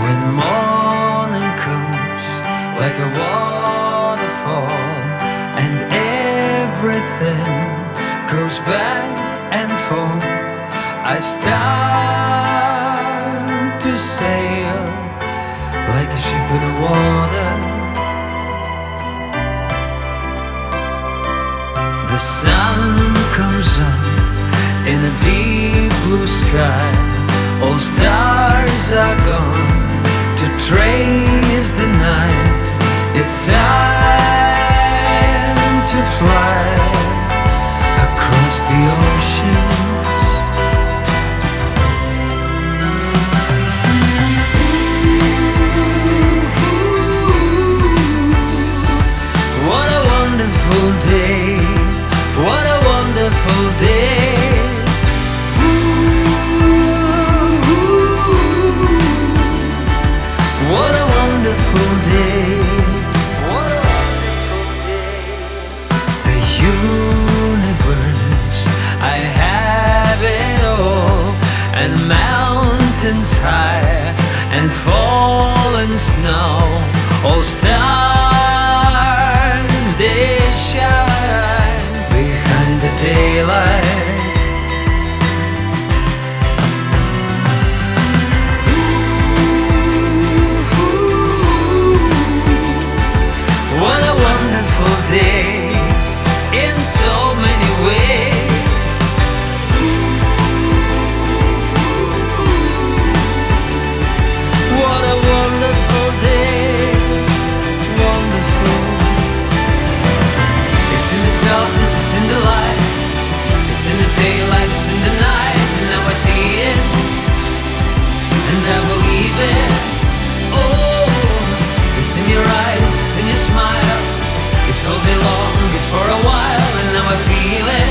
When morning comes like a waterfall and everything goes back and forth, I start to sail like a ship in the water. The sun comes up in a deep blue sky. All stars are gone to trace the night. It's time to fly across the oceans. What a wonderful day. What a wonderful day. What a wonderful day. What a wonderful day. The universe, I have it all, and mountains high and fallen snow. All stars, they shine behind the daylight. What a wonderful day in so many ways. What a wonderful day, wonderful. It's in the darkness, it's in the light, it's in the daylight, it's in the night. And now I see it, and I believe it. Oh, it's in your eyes, it's in your smile. It's all day long, it's for a while, and now I feel it.